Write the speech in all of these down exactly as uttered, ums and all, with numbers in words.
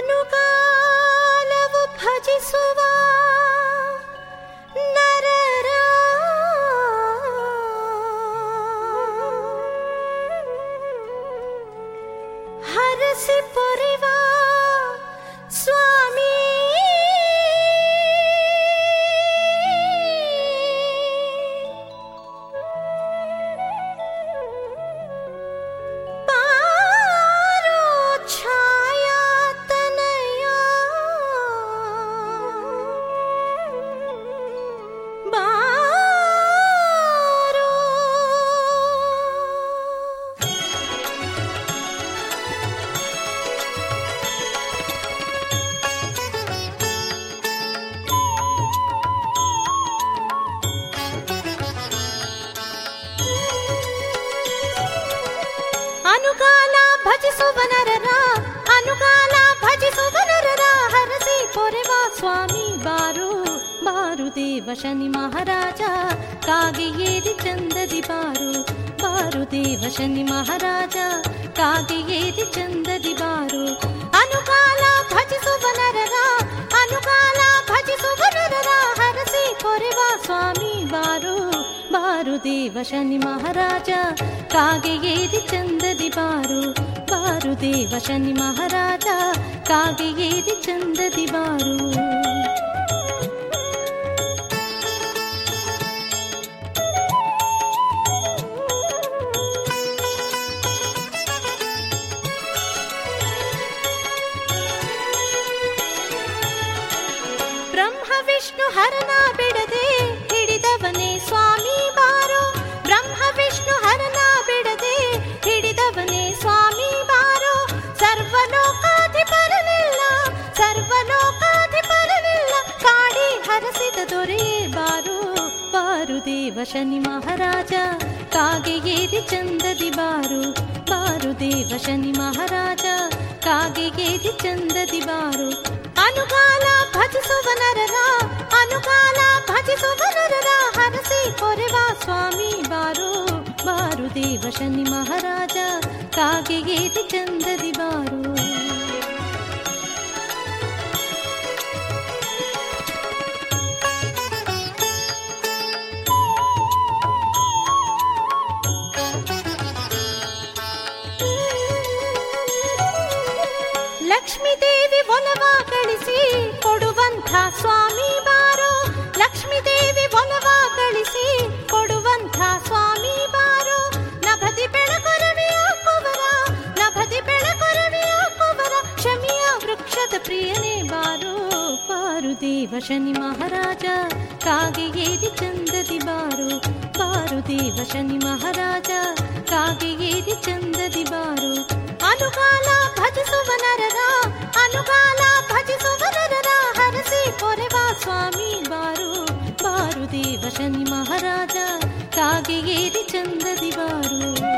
ಅನುಕಾಲವು ಭಜಿಸುವ ನರರ ಹರಸಿ ಪೊರೆವ ಸ್ವಾಮಿ ಅನುಕಾಲ ಭಜಿಸುವ ನರರ ಅನುಕಾಲ ಭಜಿಸುವ ನರರ ಹರಸಿ ಪೊರೆವ ಸ್ವಾಮಿ ಬಾರು ಬಾರು ದೇವ ಶನಿ ಮಹಾರಾಜ ಕಾಗೆ ಏರಿ ಚಂದದಿ ಬಾರು ಬಾರು ದೇವ ಶನಿ ಮಹಾರಾಜ ಕಾಗೆ ಏರಿ ಚಂದದಿ ಬಾರು ಅನುಕಾಲ ಭಜಿಸುವ ನರರ ಅನುಕಾಲ ಭಜಿಸುವ ನರರ ಹರಸಿ ಪೊರೆವ ಸ್ವಾಮಿ ಬಾರು ಬಾರು ದೇವ ಶನಿ ಮಹಾರಾಜ ಕಾಗೆ ಏರಿ ಚಂದದಿ ಬಾರು ಬಾರು ದೇವ ಶನಿ ಮಹಾರಾಜ ಕಾಗೆ ಏರಿ ಚಂದದಿ ಬಾರು ಬ್ರಹ್ಮ ವಿಷ್ಣು ಹರನ ಬಿಡದೆ ಹಿಡಿದವನೇ ಸ್ವಾಮಿ ಬಾರೋ ಬ್ರಹ್ಮ ವಿಷ್ಣು ಹರನ ಬಿಡದೆ ಹಿಡಿದವನೇ ಸ್ವಾಮಿ ಬಾರೋ ಸರ್ವಲೋಕಾಧಿಪರನಿಲ್ಲ ಸರ್ವಲೋಕಾಧಿಪರನಿಲ್ಲ ಕಾಡಿ ಹರಸಿದ ದೊರೆ ಬಾರೋ ಬಾರು ದೇವ ಶನಿ ಮಹಾರಾಜ ಕಾಗೆ ಏರಿ ಚಂದದಿ ಬಾರು ಬಾರು ದೇವ ಶನಿ ಮಹಾರಾಜ ಕಾಗೆ ಏರಿ ಚಂದದಿ ಬಾರು ಅನುಕಾಲ ಭಜಿಸುವ ನರರ ಅನುಕಾಲ ಭಜಿಸುವ ನರರ ಹರಸಿ ಪೊರೆವ ಸ್ವಾಮಿ ಬಾರು ಬಾರು ದೇವ ಶನಿ ಮಹಾರಾಜ ಕಾಗೆ ಏರಿ ಚಂದದಿ ಬಾರು ಲಕ್ಷ್ಮೀ ದೇವಿ ಒಲವ ಕಳಿಸಿ ಕೊಡುವಂಥ ಸ್ವಾಮಿ ಬಾರೋ ಲಕ್ಷ್ಮೀ ದೇವಿ ಒಲವ ಕಳಿಸಿ ಕೊಡುವಂಥ ಸ್ವಾಮಿ ಬಾರೋ ನಭದಿ ಬೆಳಕೊರವಿಯ ಕುವರ ನಭದಿ ಬೆಳಕೊರವಿಯ ಕುವರ ಶಮಿಯ ವೃಕ್ಷದ ಪ್ರಿಯನೇ ಬಾರೋ ಬಾರು ದೇವ ಶನಿ ಮಹಾರಾಜ ಕಾಗೆ ಏರಿ ಚಂದದಿ ಬಾರು ಬಾರು ದೇವ ಶನಿ ಮಹಾರಾಜ ಕಾಗೆ ಏರಿ ಚಂದದಿ ಬಾರು ಅನುಕಾಲ ಭಜಿಸುವ ನರರ ಅನುಕಾಲ ಭಜಿಸುವ ನರರ ಹರಸಿ ಪೊರೆವ ಸ್ವಾಮಿ ಬಾರು ಬಾರು ದೇವ ಶನಿ ಮಹಾರಾಜ ಕಾಗೆ ಏರಿ ಚಂದದಿ ಬಾರು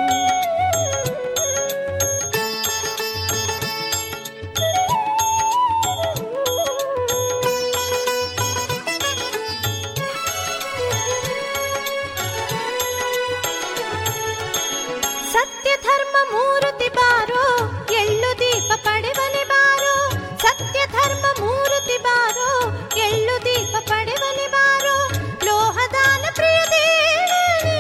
ಸತ್ಯ ಧರ್ಮ ಮೂರ್ತಿ ಬಾರೋ ಎಳ್ಳು ದೀಪ ಪಡೆವನೆ ಬಾರೋ ಸತ್ಯ ಧರ್ಮ ಮೂರ್ತಿ ಬಾರೋ ಎಳ್ಳು ದೀಪ ಪಡೆವನೆ ಬಾರೋ ಲೋಹದಾನ ಪ್ರಿಯ ದೇವನೇ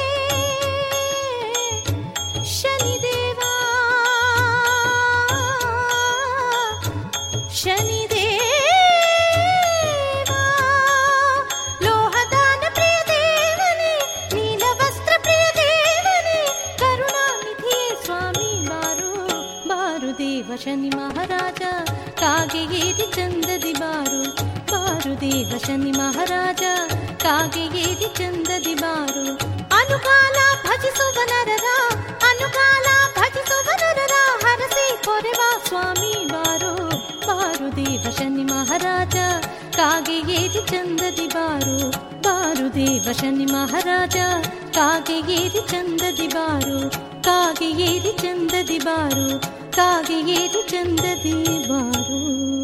ಶನಿದೇವ ಶನಿದೇವ ಲೋಹದಾನ ಪ್ರಿಯ ದೇವನೇ ನೀಲವಸ್ತ್ರ ಪ್ರಿಯ ದೇವನೇ ಕರುಣಾನಿಧಿಯೇ ಸ್ವಾಮಿ ಬಾರು ಬಾರು ದೇವ ಶನಿ ಮಹಾರಾಜ ಕಾಗೆ ಏರಿ ಚಂದದಿ ಬಾರು ಬಾರು ದೇವ ಶನಿ ಮಹಾರಾಜ ಕಾಗೆ ಏರಿ ಚಂದದಿ ಬಾರು ಅನುಕಾಲ ಭಜಿಸುವ ನರರ ಅನುಕಾಲ ಭಜಿಸುವ ನರರ ಹರಸಿ ಪೊರೆವ ಸ್ವಾಮಿ ಬಾರು ಬಾರು ದೇವ ಶನಿ ಮಹಾರಾಜ ಕಾಗೆ ಏರಿ ಚಂದದಿ ಬಾರು ಬಾರು ದೇವ ಶನಿ ಮಹಾರಾಜ ಕಾಗೆ ಏರಿ ಚಂದದಿ ಬಾರು ಕಾಗೆ ಏರಿ ಚಂದದಿ ಬಾರು ಕಾಗೆ ಏರಿ ಚಂದದಿ ಬಾರು